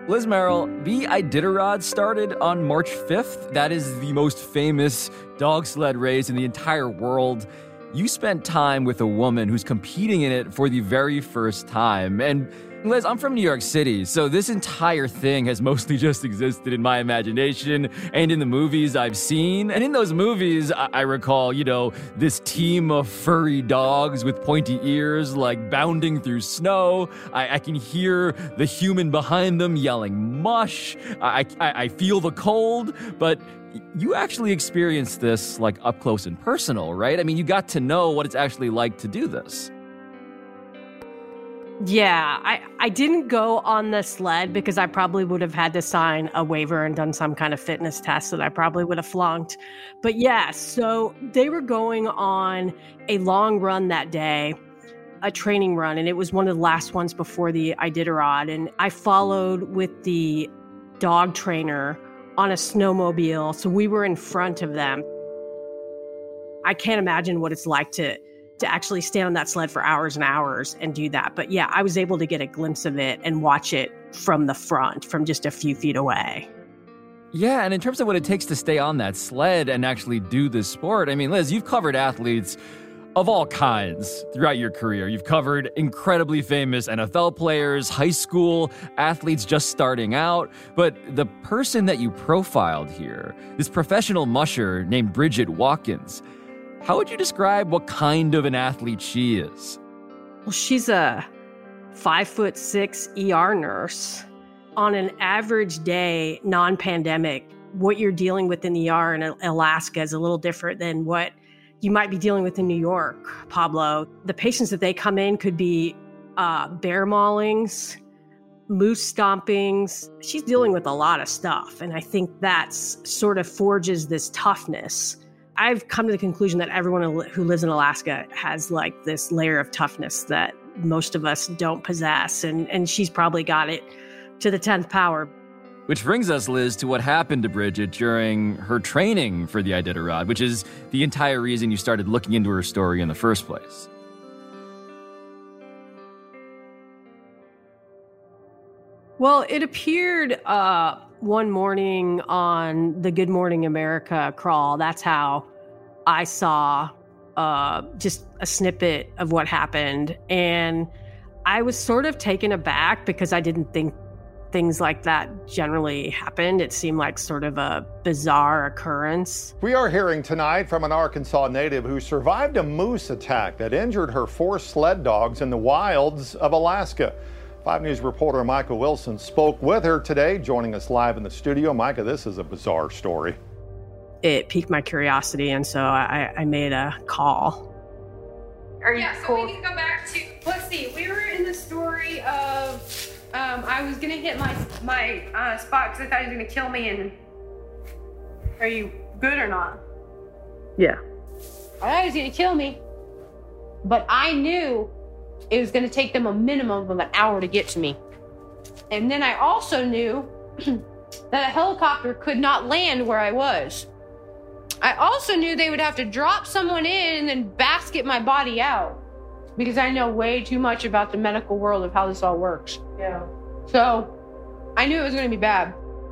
Liz Merrill, the Iditarod started on March 5th. That is the most famous dog sled race in the entire world. You spent time with a woman who's competing in it for the very first time. And Liz, I'm from New York City, so this entire thing has mostly just existed in my imagination and in the movies I've seen. And in those movies, I recall, this team of furry dogs with pointy ears, like bounding through snow. I can hear the human behind them yelling mush. I feel the cold, but you actually experienced this like up close and personal, right? I mean, you got to know what it's actually like to do this. Yeah, I didn't go on the sled because I probably would have had to sign a waiver and done some kind of fitness test that I probably would have flunked. But yeah, so they were going on a long run that day, a training run, and it was one of the last ones before the Iditarod. And I followed with the dog trainer on a snowmobile, so we were in front of them. I can't imagine what it's like to actually stand on that sled for hours and hours and do that. But yeah, I was able to get a glimpse of it and watch it from the front, from just a few feet away. Yeah, and in terms of what it takes to stay on that sled and actually do this sport, I mean, Liz, you've covered athletes of all kinds throughout your career. You've covered incredibly famous NFL players, high school athletes just starting out. But the person that you profiled here, this professional musher named Bridget Watkins, how would you describe what kind of an athlete she is? Well, she's a 5'6" ER nurse. On an average day, non-pandemic, what you're dealing with in the ER in Alaska is a little different than what you might be dealing with in New York, Pablo. The patients that they come in could be bear maulings, moose stompings. She's dealing with a lot of stuff. And I think that's sort of forges this toughness. I've come to the conclusion that everyone who lives in Alaska has like this layer of toughness that most of us don't possess. And she's probably got it to the 10th power. Which brings us, Liz, to what happened to Bridget during her training for the Iditarod, which is the entire reason you started looking into her story in the first place. Well, it appeared one morning on the Good Morning America crawl. That's how I saw just a snippet of what happened. And I was sort of taken aback because I didn't think things like that generally happened. It seemed like sort of a bizarre occurrence. We are hearing tonight from an Arkansas native who survived a moose attack that injured her 4 sled dogs in the wilds of Alaska. 5 News reporter Micah Wilson spoke with her today, joining us live in the studio. Micah, this is a bizarre story. It piqued my curiosity, and so I made a call. Are you cool? So we can go back to, let's see, we were in the story of, I was going to hit my spot because I thought he was going to kill me, and are you good or not? Yeah. I thought he was going to kill me, but I knew it was going to take them a minimum of an hour to get to me. And then I also knew that a helicopter could not land where I was. I also knew they would have to drop someone in and then basket my body out because I know way too much about the medical world of how this all works. Yeah. So I knew it was going to be bad.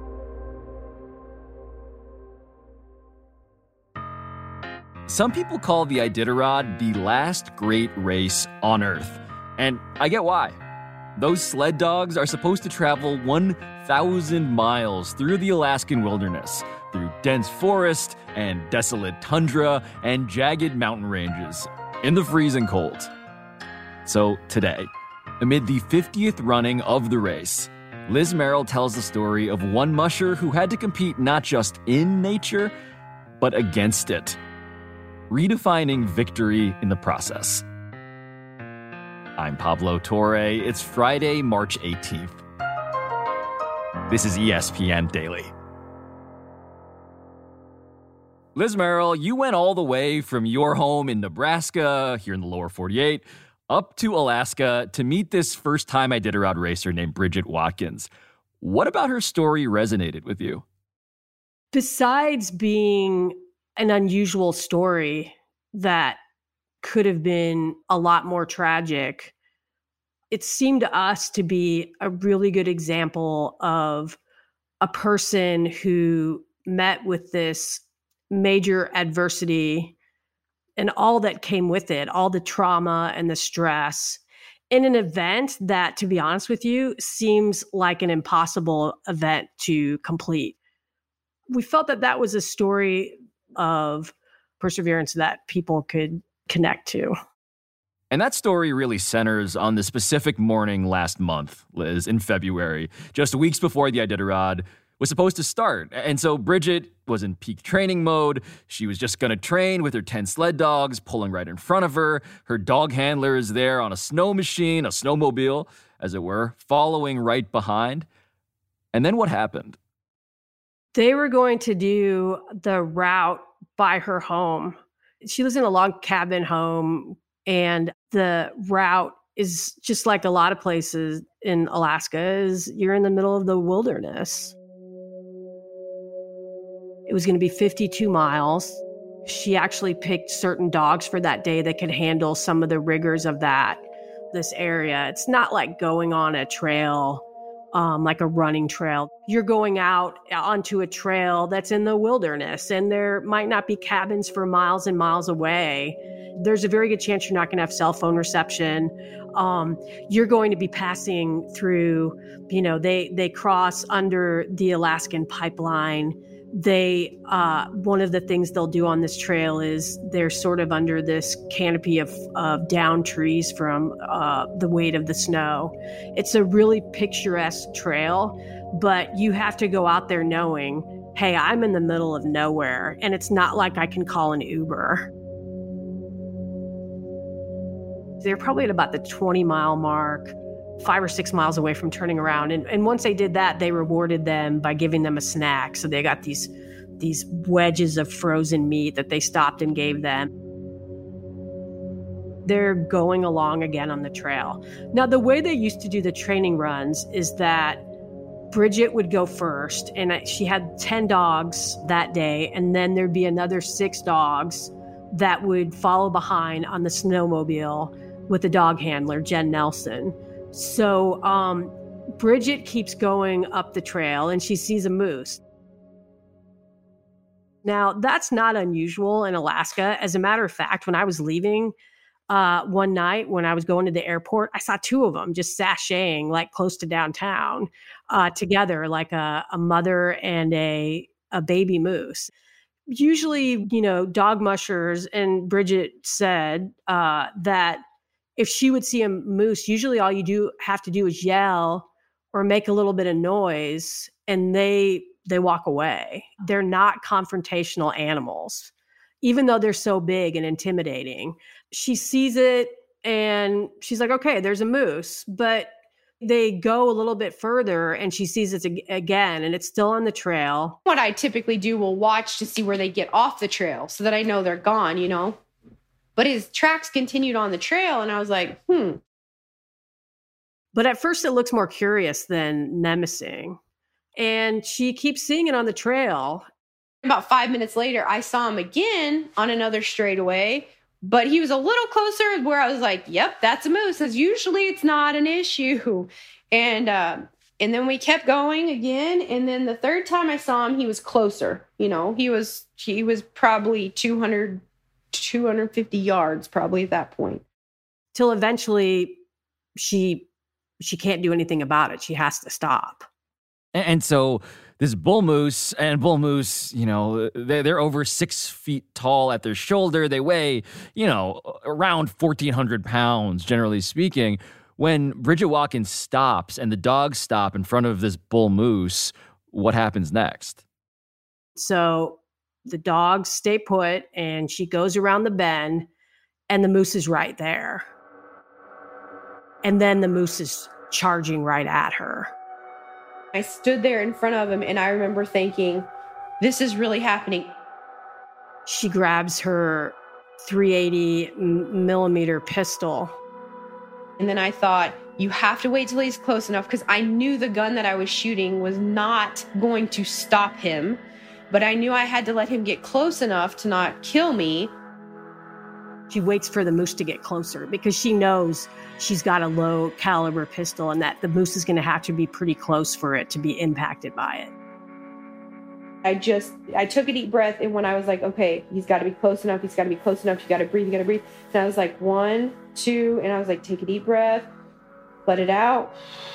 Some people call the Iditarod the last great race on Earth. And I get why. Those sled dogs are supposed to travel 1,000 miles through the Alaskan wilderness, through dense forest and desolate tundra and jagged mountain ranges in the freezing cold. So today, amid the 50th running of the race, Liz Merrill tells the story of one musher who had to compete not just in nature, but against it, redefining victory in the process. I'm Pablo Torre. It's Friday, March 18th. This is ESPN Daily. Liz Merrill, you went all the way from your home in Nebraska, here in the lower 48, up to Alaska to meet this first-time Iditarod racer named Bridget Watkins. What about her story resonated with you? Besides being an unusual story that could have been a lot more tragic, It seemed to us to be a really good example of a person who met with this major adversity and all that came with it, all the trauma and the stress, in an event that, to be honest with you, seems like an impossible event to complete. We felt that that was a story of perseverance that people could connect to. And that story really centers on the specific morning last month, Liz, in February, just weeks before the Iditarod was supposed to start. And so Bridget was in peak training mode. She was just going to train with her 10 sled dogs pulling right in front of her. Her dog handler is there on a snow machine, a snowmobile, as it were, following right behind. And then what happened? They were going to do the route by her home. She lives in a log cabin home, and the route is just like a lot of places in Alaska, is you're in the middle of the wilderness. It was going to be 52 miles. She actually picked certain dogs for that day that could handle some of the rigors of this area. It's not like going on a trail, like a running trail. You're going out onto a trail that's in the wilderness, and there might not be cabins for miles and miles away. There's a very good chance you're not going to have cell phone reception. You're going to be passing through, they cross under the Alaskan pipeline. One of the things they'll do on this trail is they're sort of under this canopy of down trees from the weight of the snow. It's a really picturesque trail, but you have to go out there knowing, hey, I'm in the middle of nowhere, and it's not like I can call an Uber. They're probably at about the 20-mile mark, 5 or 6 miles away from turning around. And once they did that, they rewarded them by giving them a snack. So they got these wedges of frozen meat that they stopped and gave them. They're going along again on the trail. Now, the way they used to do the training runs is that Bridget would go first, and she had 10 dogs that day, and then there'd be another 6 dogs that would follow behind on the snowmobile with the dog handler, Jen Nelson. So Bridget keeps going up the trail, and she sees a moose. Now, that's not unusual in Alaska. As a matter of fact, when I was leaving one night, when I was going to the airport, I saw 2 of them just sashaying like close to downtown together, like a mother and a baby moose. Usually, dog mushers, and Bridget said that if she would see a moose, usually all you have to do is yell or make a little bit of noise, and they walk away. They're not confrontational animals, even though they're so big and intimidating. She sees it, and she's like, okay, there's a moose. But they go a little bit further, and she sees it again, and it's still on the trail. What I typically do will watch to see where they get off the trail so that I know they're gone, But his tracks continued on the trail, and I was like, But at first it looks more curious than nemesing. And she keeps seeing it on the trail. About 5 minutes later, I saw him again on another straightaway, but he was a little closer where I was like, yep, that's a moose. As usually it's not an issue. And then we kept going again. And then the third time I saw him, he was closer. He was probably 250 yards probably at that point. Till eventually she can't do anything about it. She has to stop. And so this bull moose, they're over 6 feet tall at their shoulder. They weigh, around 1,400 pounds, generally speaking. When Bridget Watkins stops and the dogs stop in front of this bull moose, what happens next? So the dogs stay put, and she goes around the bend, and the moose is right there. And then the moose is charging right at her. I stood there in front of him, and I remember thinking, this is really happening. She grabs her .380 millimeter pistol. And then I thought, you have to wait till he's close enough, because I knew the gun that I was shooting was not going to stop him. But I knew I had to let him get close enough to not kill me. She waits for the moose to get closer because she knows she's got a low caliber pistol and that the moose is going to have to be pretty close for it to be impacted by it. I took a deep breath, and when I was like, okay, he's got to be close enough, you got to breathe. And I was like, 1, 2, and I was like, take a deep breath, let it out.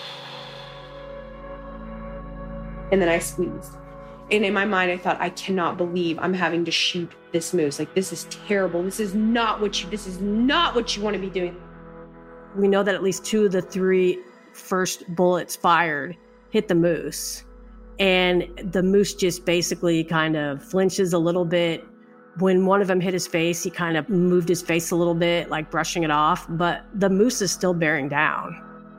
And then I squeezed. And in my mind, I thought, I cannot believe I'm having to shoot this moose. Like, this is terrible. This is not what you want to be doing. We know that at least 2 of the 3 first bullets fired hit the moose. And the moose just basically kind of flinches a little bit. When one of them hit his face, he kind of moved his face a little bit, like brushing it off. But the moose is still bearing down.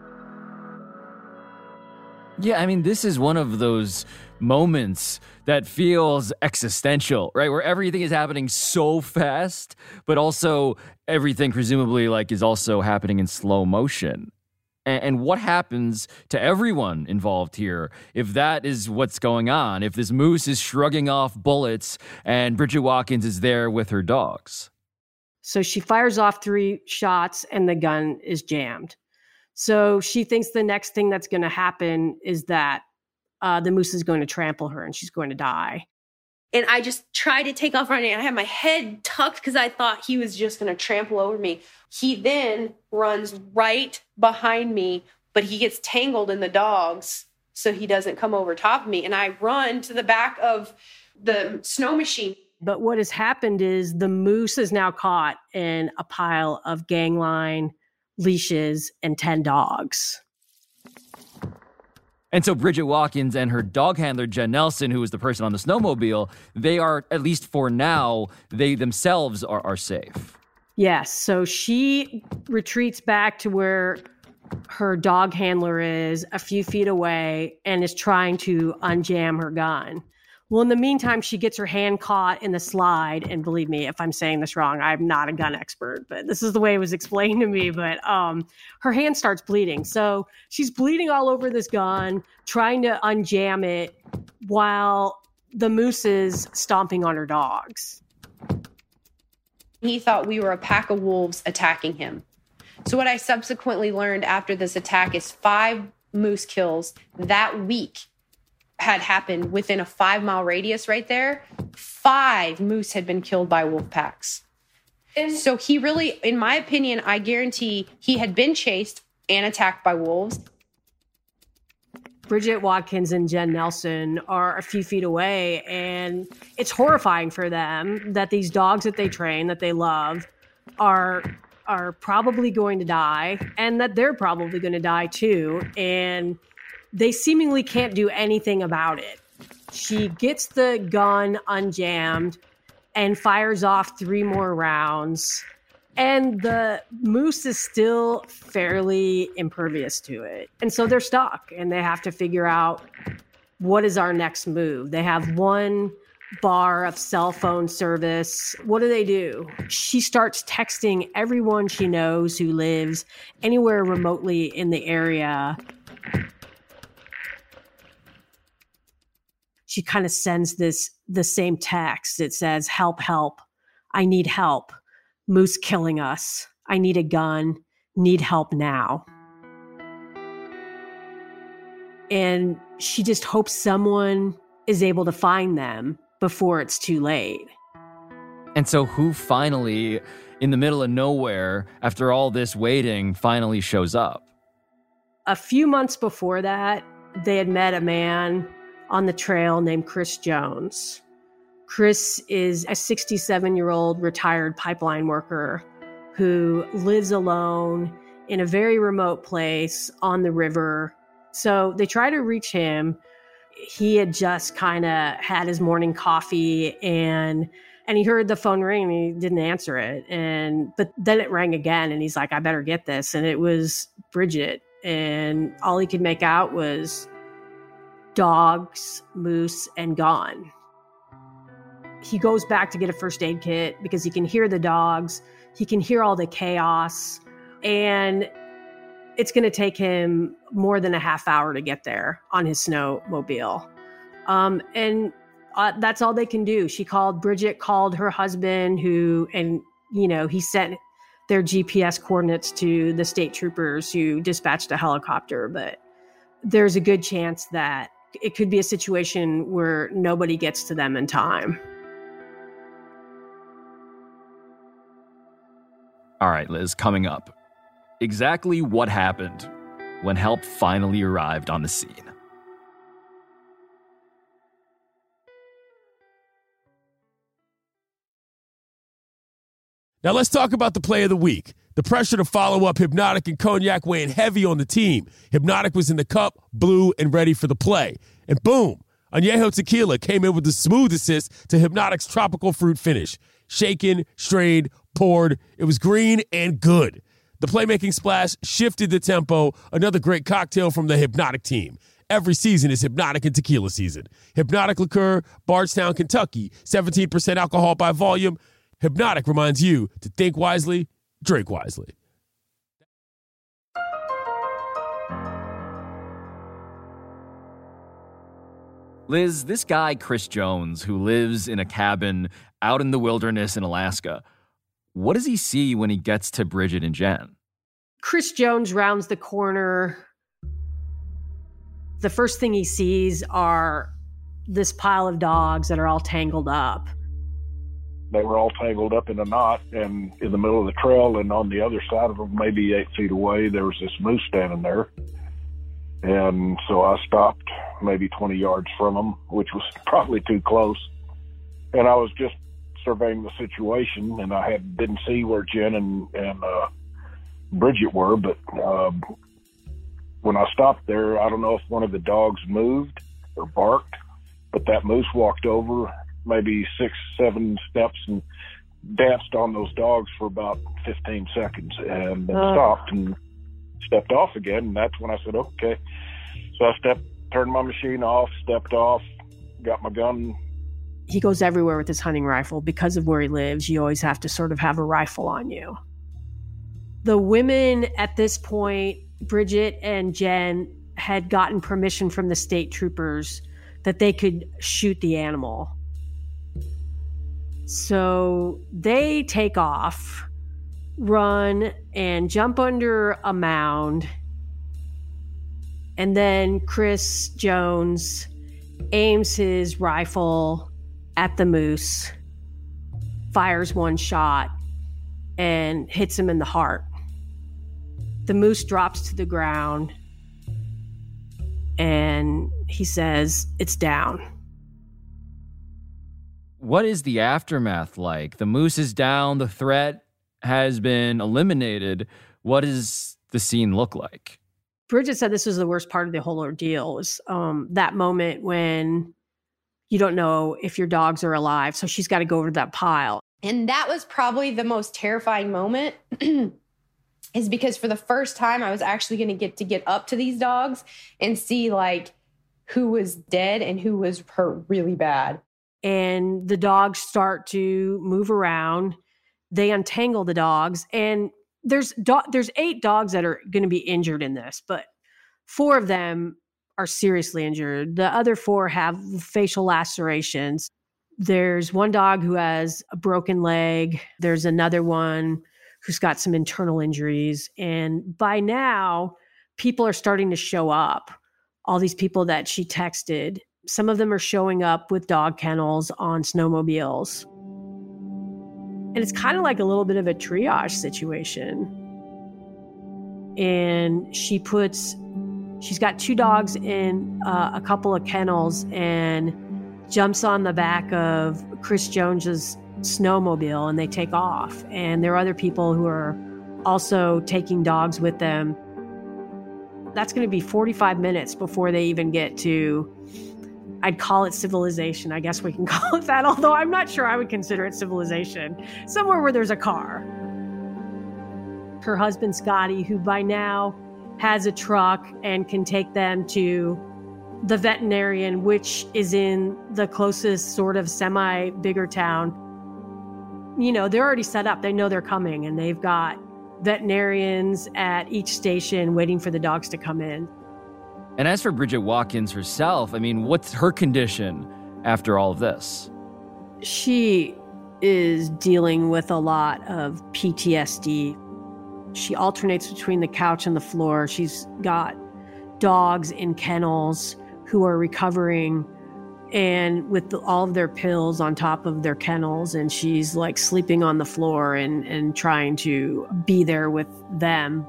Yeah, I mean, this is one of those moments that feels existential, right? Where everything is happening so fast, but also everything presumably is also happening in slow motion. And what happens to everyone involved here if that is what's going on, if this moose is shrugging off bullets and Bridget Watkins is there with her dogs? So she fires off 3 shots and the gun is jammed. So she thinks the next thing that's going to happen is that the moose is going to trample her and she's going to die. And I just tried to take off running. I had my head tucked because I thought he was just going to trample over me. He then runs right behind me, but he gets tangled in the dogs, so he doesn't come over top of me. And I run to the back of the snow machine. But what has happened is the moose is now caught in a pile of gangline, leashes, and 10 dogs. And so Bridget Watkins and her dog handler, Jen Nelson, who was the person on the snowmobile, they are, at least for now, they themselves are safe. Yes. So she retreats back to where her dog handler is a few feet away and is trying to unjam her gun. Well, in the meantime, she gets her hand caught in the slide. And believe me, if I'm saying this wrong, I'm not a gun expert, but this is the way it was explained to me. But her hand starts bleeding. So she's bleeding all over this gun, trying to unjam it while the moose is stomping on her dogs. He thought we were a pack of wolves attacking him. So what I subsequently learned after this attack is 5 moose kills that week had happened within a 5-mile radius right there. 5 moose had been killed by wolf packs. And so he really, in my opinion, I guarantee he had been chased and attacked by wolves. Bridget Watkins and Jen Nelson are a few feet away, and it's horrifying for them that these dogs that they train, that they love, are probably going to die, and that they're probably going to die too. And they seemingly can't do anything about it. She gets the gun unjammed and fires off 3 more rounds. And the moose is still fairly impervious to it. And so they're stuck and they have to figure out, what is our next move? They have 1 bar of cell phone service. What do? She starts texting everyone she knows who lives anywhere remotely in the area. She kind of sends the same text. It says, help, I need help. Moose killing us. I need a gun. Need help now. And she just hopes someone is able to find them before it's too late. And so who finally, in the middle of nowhere, after all this waiting, finally shows up? A few months before that, they had met a man on the trail named Chris Jones. Chris is a 67-year-old retired pipeline worker who lives alone in a very remote place on the river. So they try to reach him. He had just kind of had his morning coffee and he heard the phone ring and he didn't answer it. But then it rang again and he's like, I better get this. And it was Bridget. And all he could make out was dogs, moose, and gone. He goes back to get a first aid kit because he can hear the dogs. He can hear all the chaos. And it's going to take him more than a half hour to get there on his snowmobile. That's all they can do. Bridget called her husband he sent their GPS coordinates to the state troopers who dispatched a helicopter, but there's a good chance that it could be a situation where nobody gets to them in time. All right, Liz, coming up. Exactly what happened when help finally arrived on the scene. Now let's talk about the play of the week. The pressure to follow up Hypnotic and Cognac weighing heavy on the team. Hypnotic was in the cup, blue, and ready for the play. And boom, Añejo Tequila came in with the smooth assist to Hypnotic's tropical fruit finish. Shaken, strained, poured. It was green and good. The playmaking splash shifted the tempo. Another great cocktail from the Hypnotic team. Every season is Hypnotic and Tequila season. Hypnotic Liqueur, Bardstown, Kentucky. 17% alcohol by volume. Hypnotic reminds you to think wisely, drink wisely. Liz, this guy, Chris Jones, who lives in a cabin out in the wilderness in Alaska, what does he see when he gets to Bridget and Jen? Chris Jones rounds the corner. The first thing he sees are this pile of dogs that are all tangled up. They were all tangled up in a knot and in the middle of the trail, and on the other side of them, maybe 8 feet away, there was this moose standing there. And so I stopped maybe 20 yards from them, which was probably too close. And I was just surveying the situation, and I didn't see where Jen and Bridget were, but when I stopped there, I don't know if one of the dogs moved or barked, but that moose walked over maybe 6-7 steps and danced on those dogs for about 15 seconds and then stopped and stepped off again. And that's when I said, okay. So I turned my machine off, stepped off, got my gun. He goes everywhere with his hunting rifle. Because of where he lives, you always have to sort of have a rifle on you. The women at this point, Bridget and Jen, had gotten permission from the state troopers that they could shoot the animal. So they take off, run, and jump under a mound. And then Chris Jones aims his rifle at the moose, fires one shot, and hits him in the heart. The moose drops to the ground, and he says, "It's down." What is the aftermath like? The moose is down, the threat has been eliminated. What does the scene look like? Bridget said this was the worst part of the whole ordeal, was that moment when you don't know if your dogs are alive, so she's got to go over to that pile. And that was probably the most terrifying moment is because for the first time I was actually going to get up to these dogs and see like who was dead and who was hurt really bad. And the dogs start to move around. They untangle the dogs, and there's 8 dogs that are going to be injured in this, but 4 of them are seriously injured. The other 4 have facial lacerations. There's one dog who has a broken leg. There's another one who's got some internal injuries. And by now, people are starting to show up. All these people that she texted, some of them are showing up with dog kennels on snowmobiles. And it's kind of like a little bit of a triage situation. And she's got 2 dogs in a couple of kennels and jumps on the back of Chris Jones's snowmobile, and they take off. And there are other people who are also taking dogs with them. That's going to be 45 minutes before they even get to, I'd call it civilization. I guess we can call it that, although I'm not sure I would consider it civilization. Somewhere where there's a car. Her husband, Scotty, who by now has a truck and can take them to the veterinarian, which is in the closest sort of semi-bigger town. You know, they're already set up. They know they're coming, and they've got veterinarians at each station waiting for the dogs to come in. And as for Bridget Watkins herself, I mean, what's her condition after all of this? She is dealing with a lot of PTSD. She alternates between the couch and the floor. She's got dogs in kennels who are recovering and with all of their pills on top of their kennels, and she's like sleeping on the floor and trying to be there with them.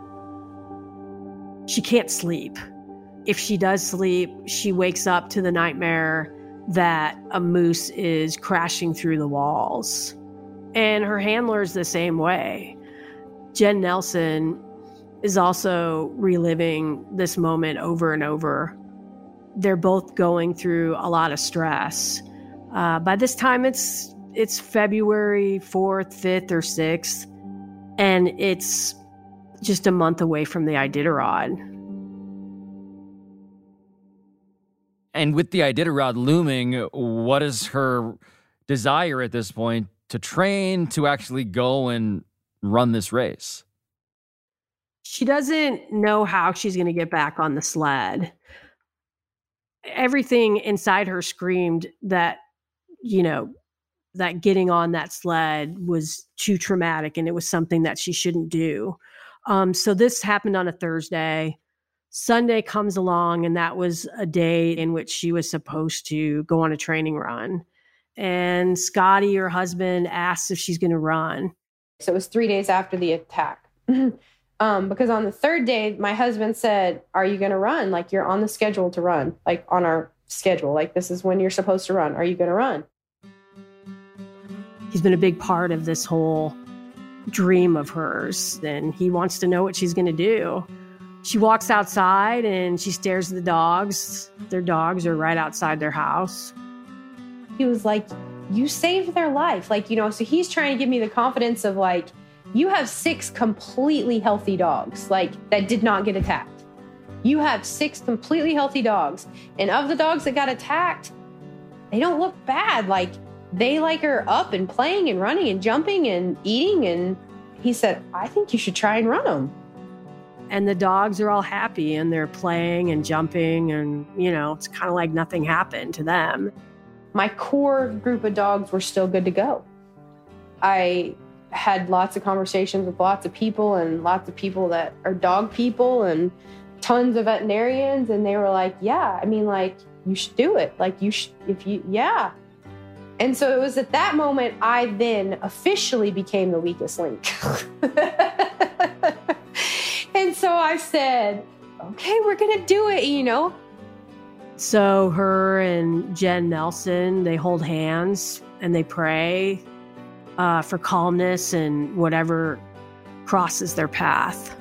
She can't sleep. If she does sleep, she wakes up to the nightmare that a moose is crashing through the walls. And her handler's the same way. Jen Nelson is also reliving this moment over and over. They're both going through a lot of stress. By this time, it's February 4th, 5th, or 6th, and it's just a month away from the Iditarod. And with the Iditarod looming, what is her desire at this point to train, to actually go and run this race? She doesn't know how she's going to get back on the sled. Everything inside her screamed that, that getting on that sled was too traumatic and it was something that she shouldn't do. So this happened on a Thursday. Sunday comes along, and that was a day in which she was supposed to go on a training run. And Scotty, her husband, asks if she's going to run. So it was 3 days after the attack. Because on the third day, my husband said, "Are you going to run? Like, you're on the schedule to run, like on our schedule. Like, this is when you're supposed to run. Are you going to run?" He's been a big part of this whole dream of hers, and he wants to know what she's going to do. She walks outside and she stares at the dogs. Their dogs are right outside their house. He was like, "You saved their life." Like, so he's trying to give me the confidence of like, you have 6 completely healthy dogs, like, that did not get attacked. You have 6 completely healthy dogs. And of the dogs that got attacked, they don't look bad. Like, they are up and playing and running and jumping and eating. And he said, "I think you should try and run them." And the dogs are all happy and they're playing and jumping and, it's kind of like nothing happened to them. My core group of dogs were still good to go. I had lots of conversations with lots of people and lots of people that are dog people and tons of veterinarians. And they were like, "Yeah, you should do it. Like, yeah." And so it was at that moment I then officially became the weakest link. And so I said, "Okay, we're going to do it, So her and Jen Nelson, they hold hands and they pray for calmness and whatever crosses their path.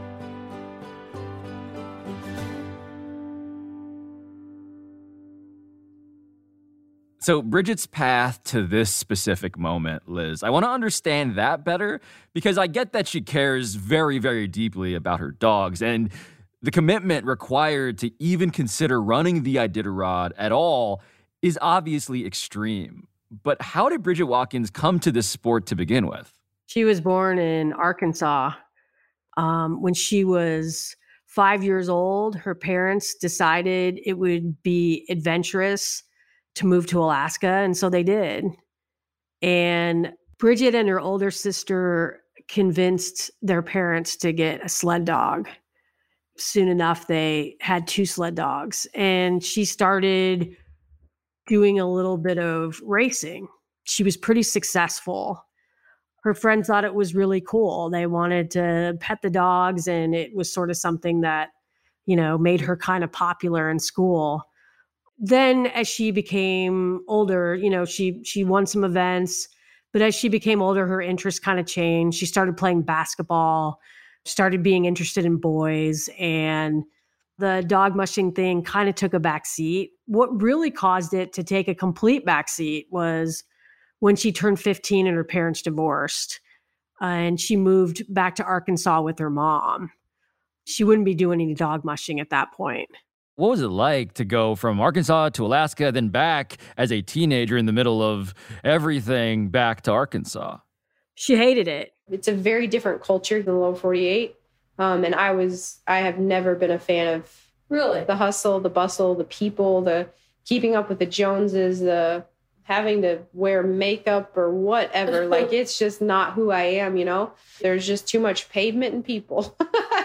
So Bridget's path to this specific moment, Liz, I want to understand that better because I get that she cares very, very deeply about her dogs, and the commitment required to even consider running the Iditarod at all is obviously extreme. But how did Bridget Watkins come to this sport to begin with? She was born in Arkansas. When she was 5 years old, her parents decided it would be adventurous to move to Alaska, and so they did. And Bridget and her older sister convinced their parents to get a sled dog. Soon enough, they had 2 sled dogs, and she started doing a little bit of racing. She was pretty successful. Her friends thought it was really cool. They wanted to pet the dogs, and it was sort of something that, made her kind of popular in school. Then as she became older, she won some events, but as she became older, her interests kind of changed. She started playing basketball, started being interested in boys, and the dog mushing thing kind of took a back seat. What really caused it to take a complete back seat was when she turned 15 and her parents divorced, and she moved back to Arkansas with her mom. She wouldn't be doing any dog mushing at that point. What was it like to go from Arkansas to Alaska, then back as a teenager in the middle of everything back to Arkansas? She hated it. It's a very different culture than the lower 48. And I have never been a fan of the hustle, the bustle, the people, the keeping up with the Joneses, the having to wear makeup or whatever. Like, it's just not who I am, you know? There's just too much pavement and people.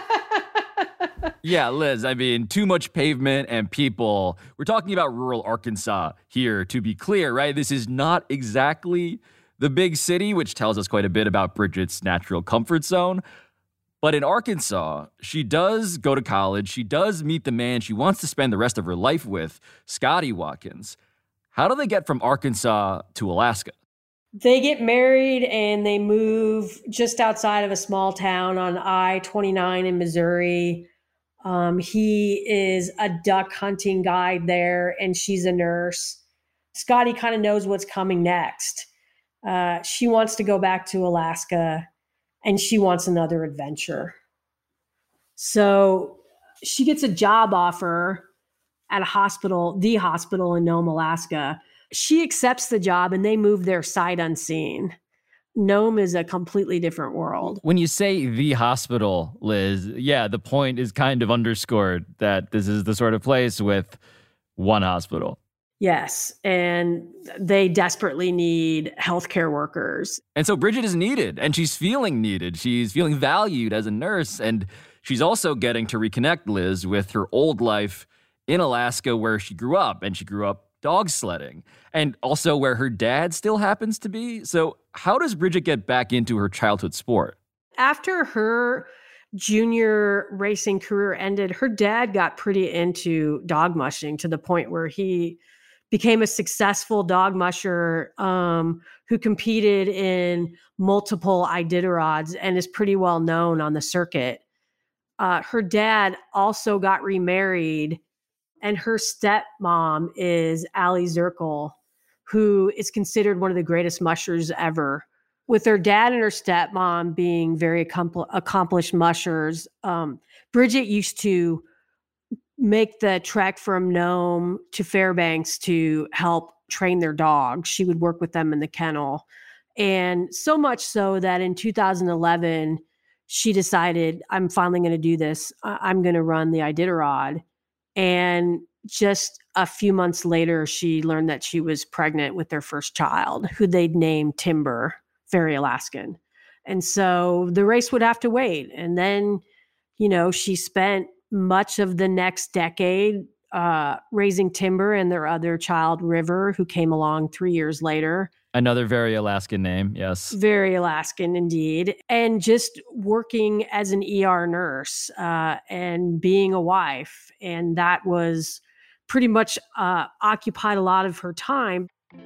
Yeah, Liz, I mean, too much pavement and people. We're talking about rural Arkansas here, to be clear, right? This is not exactly the big city, which tells us quite a bit about Bridget's natural comfort zone. But in Arkansas, she does go to college. She does meet the man she wants to spend the rest of her life with, Scotty Watkins. How do they get from Arkansas to Alaska? They get married and they move just outside of a small town on I-29 in Missouri. He is a duck hunting guide there, and she's a nurse. Scotty kind of knows what's coming next. She wants to go back to Alaska, and she wants another adventure. So she gets a job offer at the hospital in Nome, Alaska. She accepts the job, and they move there sight unseen. Nome is a completely different world. When you say the hospital, Liz, yeah, the point is kind of underscored that this is the sort of place with one hospital. Yes, and they desperately need healthcare workers. And so Bridget is needed, and she's feeling needed. She's feeling valued as a nurse, and she's also getting to reconnect, Liz, with her old life in Alaska where she grew up, and she grew up dog sledding, and also where her dad still happens to be. So how does Bridget get back into her childhood sport? After her junior racing career ended, her dad got pretty into dog mushing to the point where he became a successful dog musher who competed in multiple Iditarods and is pretty well known on the circuit. Her dad also got remarried, and her stepmom is Allie Zirkle, who is considered one of the greatest mushers ever. With her dad and her stepmom being very accomplished mushers, Bridget used to make the trek from Nome to Fairbanks to help train their dogs. She would work with them in the kennel. And so much so that in 2011, she decided, I'm finally going to do this. I'm going to run the Iditarod. And just a few months later, she learned that she was pregnant with their first child, who they'd named Timber, very Alaskan. And so the race would have to wait. And then, you know, she spent much of the next decade raising Timber and their other child, River, who came along 3 years later. Another very Alaskan name, yes. Very Alaskan indeed. And just working as an ER nurse and being a wife. And that was pretty much occupied a lot of her time.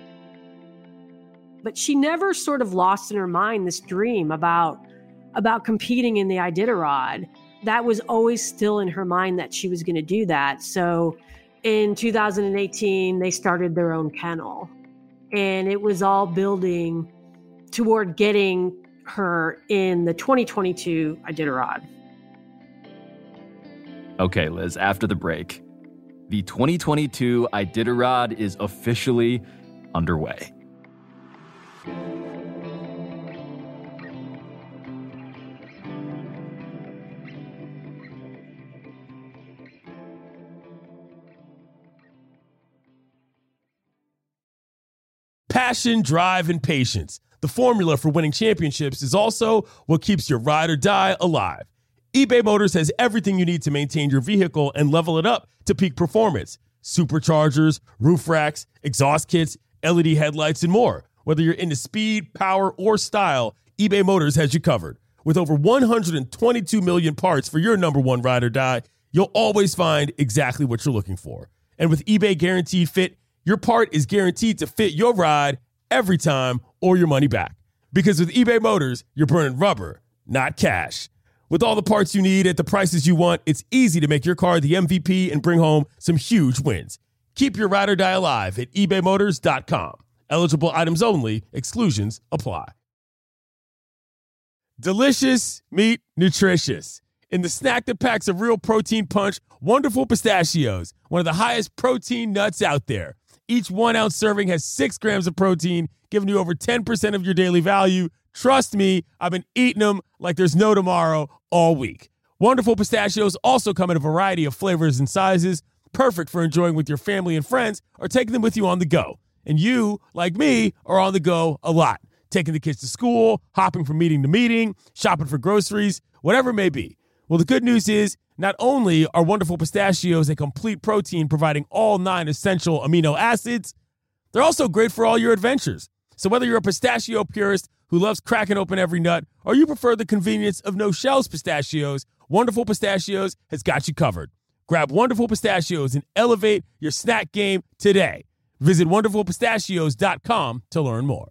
But she never sort of lost in her mind this dream about competing in the Iditarod. That was always still in her mind that she was going to do that. So in 2018, they started their own kennel. And it was all building toward getting her in the 2022 Iditarod. Okay, Liz, after the break, the 2022 Iditarod is officially underway. Passion, drive, and patience. The formula for winning championships is also what keeps your ride or die alive. eBay Motors has everything you need to maintain your vehicle and level it up to peak performance. Superchargers, roof racks, exhaust kits, LED headlights, and more. Whether you're into speed, power, or style, eBay Motors has you covered. With over 122 million parts for your number one ride or die, you'll always find exactly what you're looking for. And with eBay Guaranteed Fit, your part is guaranteed to fit your ride every time or your money back. Because with eBay Motors, you're burning rubber, not cash. With all the parts you need at the prices you want, it's easy to make your car the MVP and bring home some huge wins. Keep your ride or die alive at ebaymotors.com. Eligible items only. Exclusions apply. Delicious meat, nutritious. In the snack that packs a real protein punch, Wonderful Pistachios, one of the highest protein nuts out there. Each 1 ounce serving has 6 grams of protein, giving you over 10% of your daily value. Trust me, I've been eating them like there's no tomorrow all week. Wonderful Pistachios also come in a variety of flavors and sizes, perfect for enjoying with your family and friends or taking them with you on the go. And you, like me, are on the go a lot, taking the kids to school, hopping from meeting to meeting, shopping for groceries, whatever it may be. Well, the good news is not only are Wonderful Pistachios a complete protein providing all 9 essential amino acids, they're also great for all your adventures. So whether you're a pistachio purist who loves cracking open every nut, or you prefer the convenience of no-shells pistachios, Wonderful Pistachios has got you covered. Grab Wonderful Pistachios and elevate your snack game today. Visit WonderfulPistachios.com to learn more.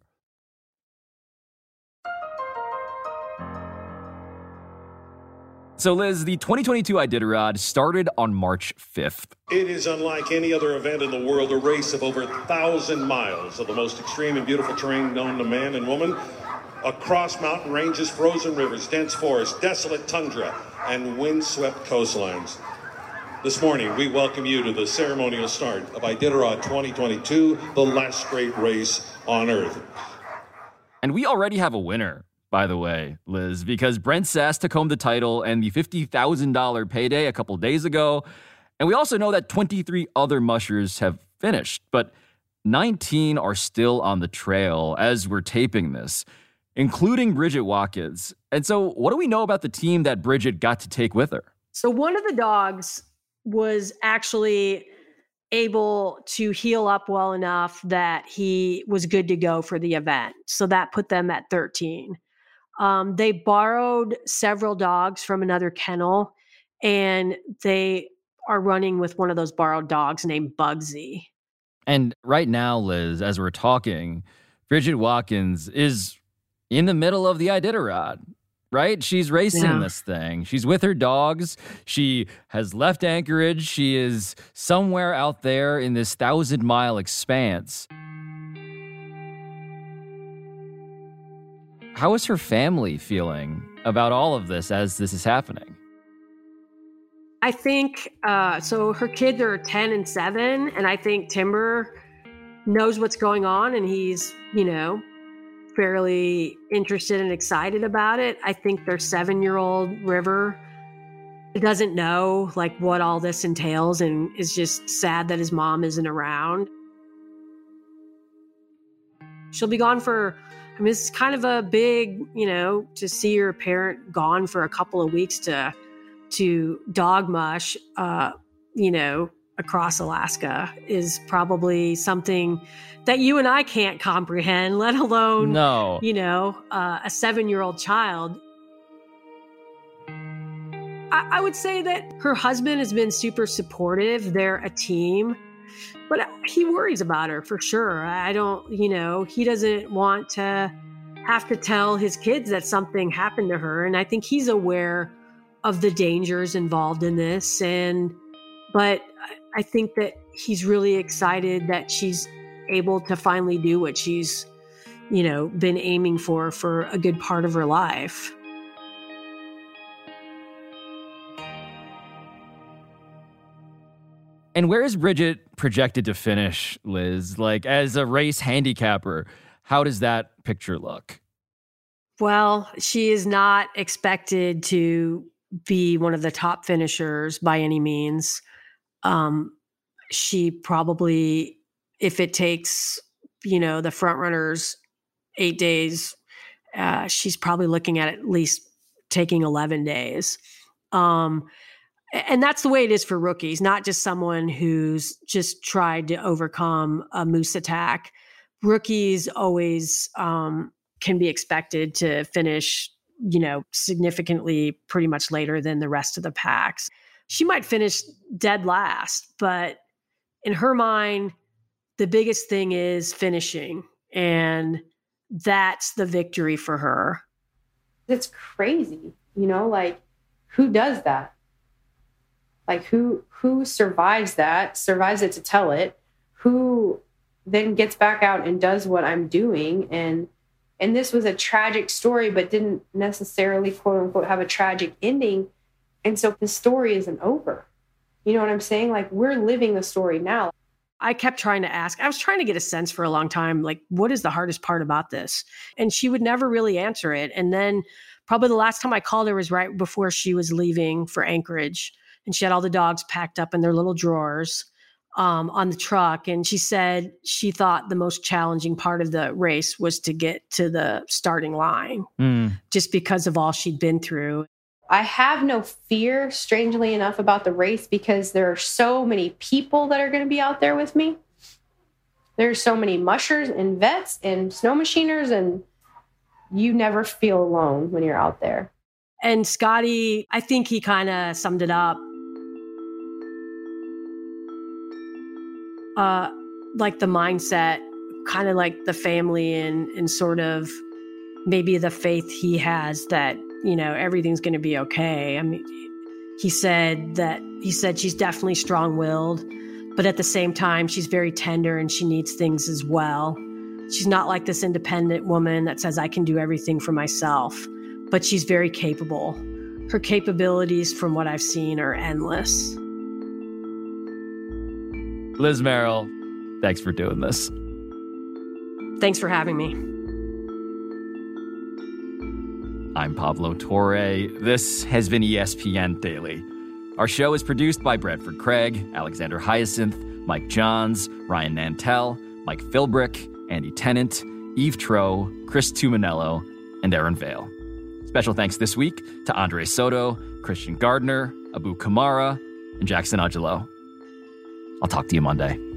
So, Liz, the 2022 Iditarod started on March 5th. It is unlike any other event in the world, a race of over 1,000 miles of the most extreme and beautiful terrain known to man and woman, across mountain ranges, frozen rivers, dense forests, desolate tundra, and windswept coastlines. This morning, we welcome you to the ceremonial start of Iditarod 2022, the last great race on Earth. And we already have a winner, by the way, Liz, because Brent Sass took home the title and the $50,000 payday a couple days ago. And we also know that 23 other mushers have finished, but 19 are still on the trail as we're taping this, including Bridget Watkins. And so what do we know about the team that Bridget got to take with her? So one of the dogs was actually able to heal up well enough that he was good to go for the event. So that put them at 13. They borrowed several dogs from another kennel, and they are running with one of those borrowed dogs named Bugsy. And right now, Liz, as we're talking, Bridget Watkins is in the middle of the Iditarod, right? She's racing this thing. She's with her dogs. She has left Anchorage. She is somewhere out there in this 1,000-mile expanse. How is her family feeling about all of this as this is happening? I think, so her kids are 10 and 7, and I think Timber knows what's going on, and he's, fairly interested and excited about it. I think their 7-year-old River doesn't know what all this entails and is just sad that his mom isn't around. She'll be gone for, this is kind of a big, to see your parent gone for a couple of weeks to dog mush, across Alaska is probably something that you and I can't comprehend, let alone, a 7-year-old child. I would say that her husband has been super supportive. They're a team, but he worries about her for sure. He doesn't want to have to tell his kids that something happened to her. And I think he's aware of the dangers involved in this. But I think that he's really excited that she's able to finally do what she's, been aiming for a good part of her life. And where is Bridget projected to finish, Liz? As a race handicapper, how does that picture look? Well, she is not expected to be one of the top finishers by any means. She probably, if it takes, the front runners 8 days, she's probably looking at least taking 11 days. And that's the way it is for rookies, not just someone who's just tried to overcome a moose attack. Rookies always can be expected to finish, significantly pretty much later than the rest of the packs. She might finish dead last, but in her mind, the biggest thing is finishing, and that's the victory for her. It's crazy, who does that? Who survives that, survives it to tell it, who then gets back out and does what I'm doing. And this was a tragic story, but didn't necessarily, quote unquote, have a tragic ending. And so the story isn't over. You know what I'm saying? We're living the story now. I kept trying to ask. I was trying to get a sense for a long time, what is the hardest part about this? And she would never really answer it. And then probably the last time I called her was right before she was leaving for Anchorage. And she had all the dogs packed up in their little drawers. on the truck. And she said she thought the most challenging part of the race was to get to the starting line, just because of all she'd been through. I have no fear, strangely enough, about the race because there are so many people that are going to be out there with me. There's so many mushers and vets and snow machiners, and you never feel alone when you're out there. And Scotty, I think he kind of summed it up. Like the mindset, kind of like the family and sort of maybe the faith he has that, you know, everything's going to be okay. I mean, he said she's definitely strong-willed, but at the same time, she's very tender and she needs things as well. She's not like this independent woman that says, I can do everything for myself, but she's very capable. Her capabilities, from what I've seen, are endless. Liz Merrill, thanks for doing this. Thanks for having me. I'm Pablo Torre. This has been ESPN Daily. Our show is produced by Bradford Craig, Alexander Hyacinth, Mike Johns, Ryan Nantel, Mike Philbrick, Andy Tennant, Eve Troe, Chris Tuminello, and Aaron Vale. Special thanks this week to Andre Soto, Christian Gardner, Abu Kamara, and Jackson Angelo. I'll talk to you Monday.